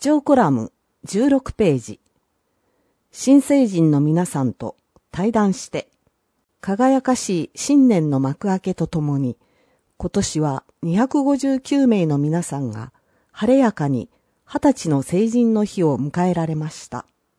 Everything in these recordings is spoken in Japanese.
長コラム16ページ。新成人の皆さんと対談して、輝かしい新年の幕開けとともに、今年は259名の皆さんが晴れやかに20歳の成人の日を迎えられました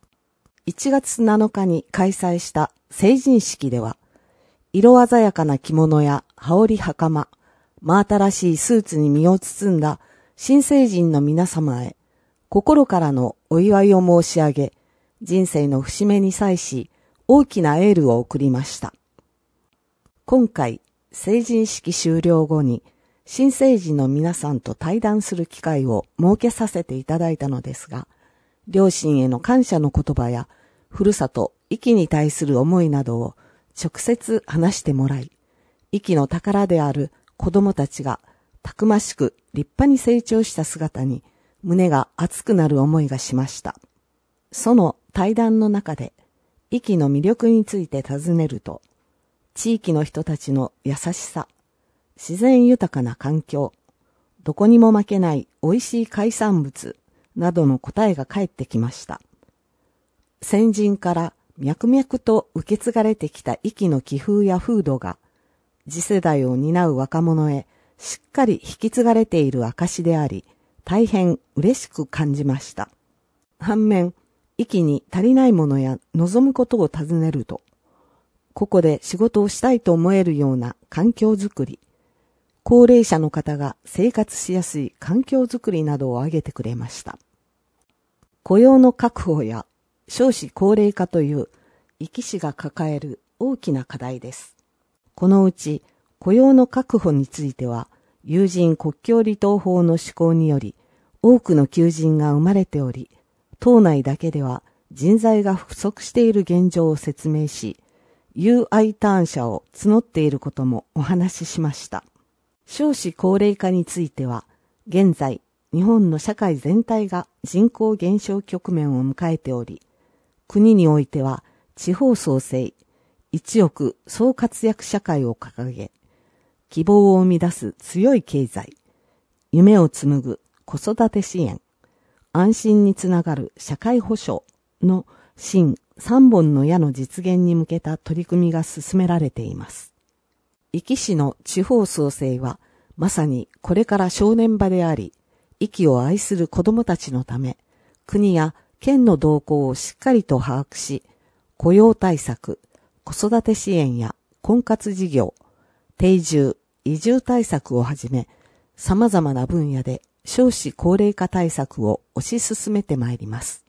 。1月7日に開催した成人式では、色鮮やかな着物や羽織袴、真新しいスーツに身を包んだ新成人の皆様へ、心からのお祝いを申し上げ、人生の節目に際し、大きなエールを送りました。今回、成人式終了後に、新成人の皆さんと対談する機会を設けさせていただいたのですが、両親への感謝の言葉や、ふるさと、壱岐に対する思いなどを直接話してもらい、壱岐の宝である子供たちがたくましく立派に成長した姿に胸が熱くなる思いがしました。その対談の中で、壱岐の魅力について尋ねると、地域の人たちの優しさ、自然豊かな環境、どこにも負けない美味しい海産物などの答えが返ってきました。先人から脈々と受け継がれてきた壱岐の気風や風土が、次世代を担う若者へしっかり引き継がれている証であり、大変嬉しく感じました。反面、壱岐に足りないものや望むことを尋ねると、ここで仕事をしたいと思えるような環境づくり、高齢者の方が生活しやすい環境づくりなどを挙げてくれました。雇用の確保や少子高齢化という壱岐市が抱える大きな課題です。このうち雇用の確保については、有人国境離島法の施行により多くの求人が生まれており、島内だけでは人材が不足している現状を説明し、UI ターン者を募っていることもお話ししました。少子高齢化については、現在日本の社会全体が人口減少局面を迎えており、国においては地方創生、一億総活躍社会を掲げ、希望を生み出す強い経済、夢を紡ぐ子育て支援、安心につながる社会保障の新3本の矢の実現に向けた取り組みが進められています。壱岐市の地方創生はまさにこれから正念場であり、壱岐を愛する子どもたちのため、国や県の動向をしっかりと把握し、雇用対策、子育て支援や婚活事業、定住、移住対策をはじめ、様々な分野で少子高齢化対策を推し進めてまいります。